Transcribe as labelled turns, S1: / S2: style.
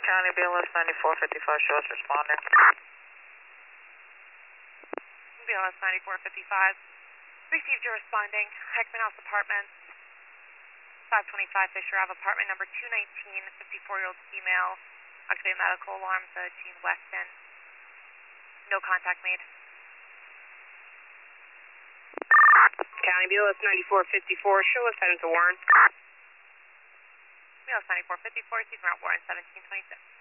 S1: County BLS 9455, show us responding.
S2: BLS 9455. Received your responding. Heckman House Apartments, 525 Fisher Ave, apartment number 219, 54-year-old female. Activate medical alarm to Gene Weston. No contact made.
S3: County BLS 9454, show us heading to Warren.
S2: BLS 9454, received Mount Warren, 1726.